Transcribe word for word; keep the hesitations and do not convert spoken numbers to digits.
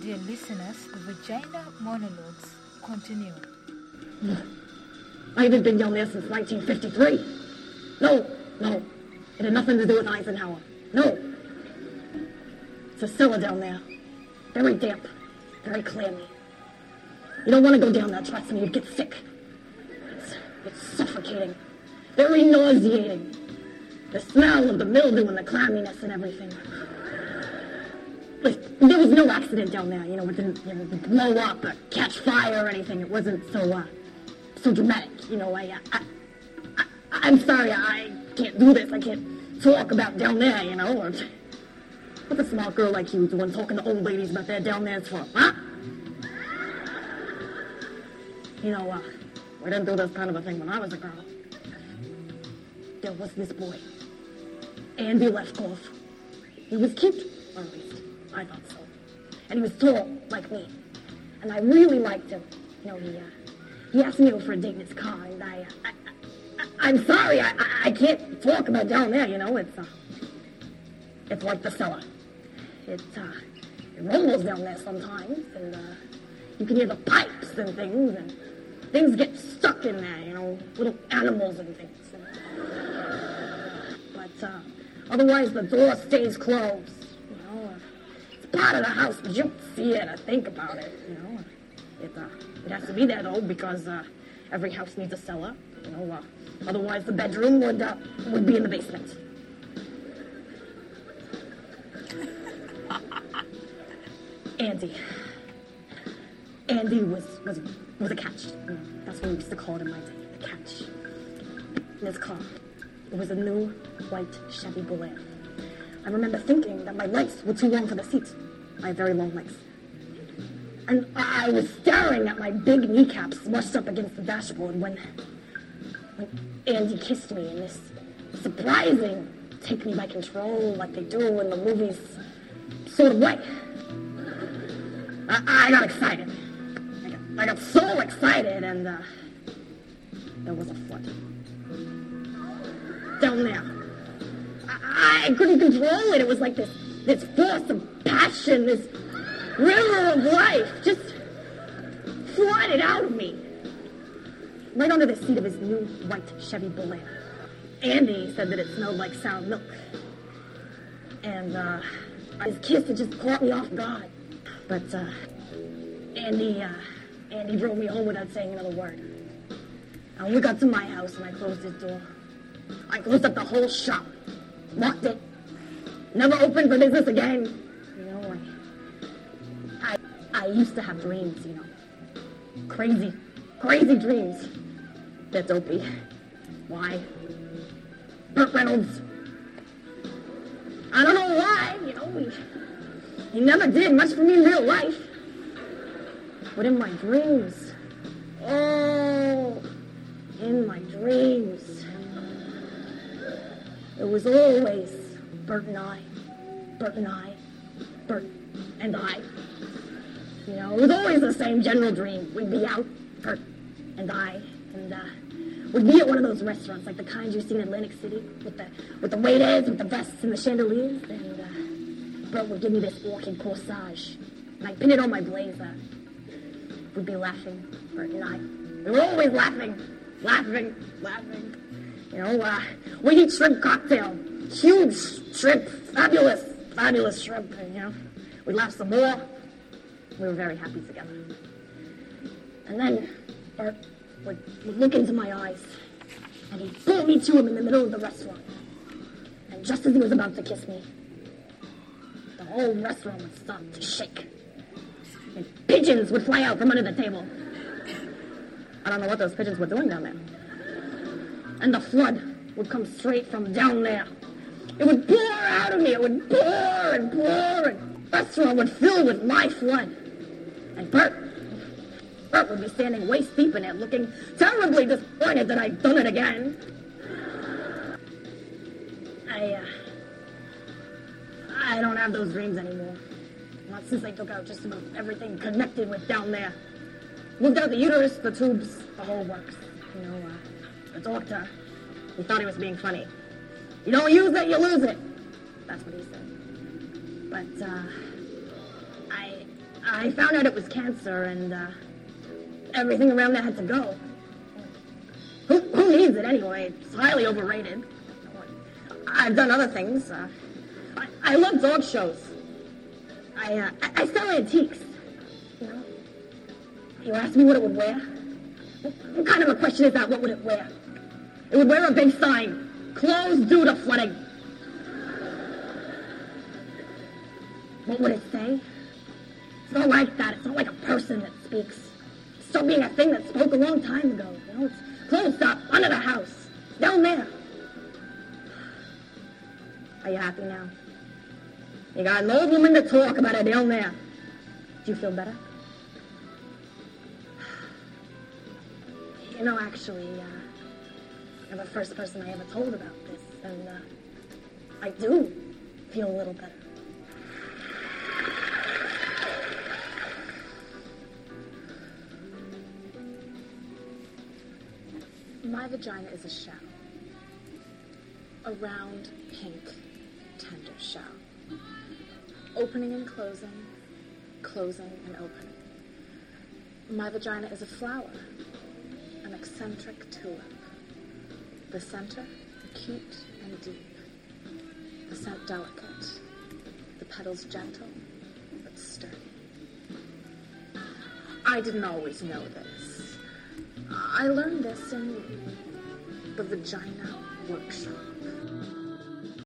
Dear listeners, the Vagina Monologues continue. I haven't been down there since nineteen fifty-three. No, no. It had nothing to do with Eisenhower. No. It's a cellar down there. Very damp. Very clammy. You don't want to go down there, trust me, you'd get sick. It's, it's suffocating. Very nauseating. The smell of the mildew and the clamminess and everything. But there was no accident down there, you know, it didn't you know, blow up or catch fire or anything. It wasn't so, uh, so dramatic, you know, I, I, I, I'm sorry, I can't do this, I can't talk about down there, you know, or what's a smart girl like you doing talking to old ladies about their down there's for, huh? You know, uh, we didn't do this kind of a thing when I was a girl. There was this boy, Andy Lefkoff. He was cute, or at least I thought so. And he was tall, like me. And I really liked him. You know, he, uh, he asked me to go for a date in his car, and I, I, I I'm sorry, I, I, I can't talk about down there, you know, it's, uh, it's like the cellar. It, uh, it rumbles down there sometimes, and, uh, you can hear the pipes and things, and things get stuck in there, you know, little animals and things. And, but, uh, otherwise the door stays closed, you know, uh, it's part of the house, but you don't see it or think about it, you know. It, uh, it has to be there, though, because, uh, every house needs a cellar, you know, uh, otherwise the bedroom would, uh, would be in the basement. Andy. Andy was, was, was a catch, you know, that's what we used to call it in my day, a catch. In his car, it was a new white Chevy Bel Air. I remember thinking that my legs were too long for the seat. I have very long legs. And I was staring at my big kneecaps smushed up against the dashboard when, when Andy kissed me in this surprising, take me by control like they do in the movies sort of way. I, I got excited. I got, I got so excited, and uh, there was a flood. Down there. I, I couldn't control it. It was like this, this force of passion, this river of life just flooded out of me. Right under the seat of his new white Chevy Bel Air. Andy said that it smelled like sour milk. And uh, his kiss had just caught me off guard. But uh, Andy, uh, Andy drove me home without saying another word. And when we got to my house and I closed his door, I closed up the whole shop, locked it, never opened for business again. You know, I, I, I used to have dreams, you know, crazy, crazy dreams. They're dopey. Why? Burt Reynolds. I don't know why, you know, he, he never did much for me in real life. But in my dreams, oh, in my dreams, it was always Burt and I, Burt and I, Burt and I. You know, it was always the same general dream. We'd be out, Burt and I, and uh, we'd be at one of those restaurants, like the kinds you see in Atlantic City, with the with the waiters, with the vests and the chandeliers, and uh, Burt would give me this orchid corsage, and I'd pin it on my blazer. We'd be laughing, Burt and I. We were always laughing, laughing, laughing. You know, uh, we'd eat shrimp cocktail, huge shrimp, fabulous, fabulous shrimp, and, you know, we'd laugh some more. We were very happy together. And then Burt would, would look into my eyes, and he'd pull me to him in the middle of the restaurant. And just as he was about to kiss me, the whole restaurant would start to shake. And pigeons would fly out from under the table. I don't know what those pigeons were doing down there. And the flood would come straight from down there. It would pour out of me. It would pour and pour, and the restaurant would fill with my flood. And Burt, Burt would be standing waist deep in it, looking terribly disappointed that I'd done it again. I, uh, I don't have those dreams anymore. Not since they took out just about everything connected with down there. Moved out the uterus, the tubes, the whole works. You know, uh, the doctor, he thought he was being funny. You don't use it, you lose it. That's what he said. But, uh, I, I found out it was cancer, and uh, everything around that had to go. Who, who needs it anyway? It's highly overrated. I've done other things. Uh, I, I love dog shows. I, uh, I, I sell antiques. You know? You asked me what it would wear? What, what kind of a question is that? What would it wear? It would wear a big sign. Closed due to flooding. What would it say? It's not like that. It's not like a person that speaks. Stop being a thing that spoke a long time ago. You know, it's closed up, under the house. Down there. Are you happy now? You got an old woman to talk about it down there. Do you feel better? You know, actually, uh, you're the first person I ever told about this, and uh, I do feel a little better. My vagina is a shell. A round, pink, tender shell. Opening and closing, closing and opening. My vagina is a flower, an eccentric tulip. The center, acute and deep. The scent delicate. The petals gentle, but sturdy. I didn't always know this. I learned this in the Vagina Workshop.